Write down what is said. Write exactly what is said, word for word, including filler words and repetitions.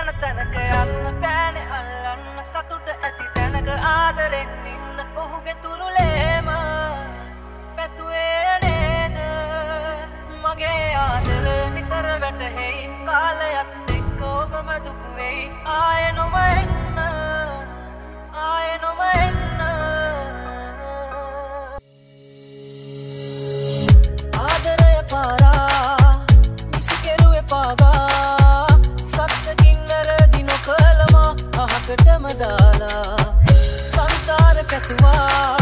තැනක යන්න බෑනේ අල්ලන්න සතුට ඇති තැනක ආදරෙන් ඉන්න ඔහුගේ තුරුලේම පැතුවේ නේද මගේ ආදරය නිතර වැටහෙයි කාලයත් එක්ක ඔබම දුක් වෙයි ආයෙ නොම එන්න ආයෙ නොම එන්න ආදරය පාරා මිසිකෙරුවේ පාගා සත්තකින් වැරදි නොකළම අහකටම දාලා සංසාර පැතුවා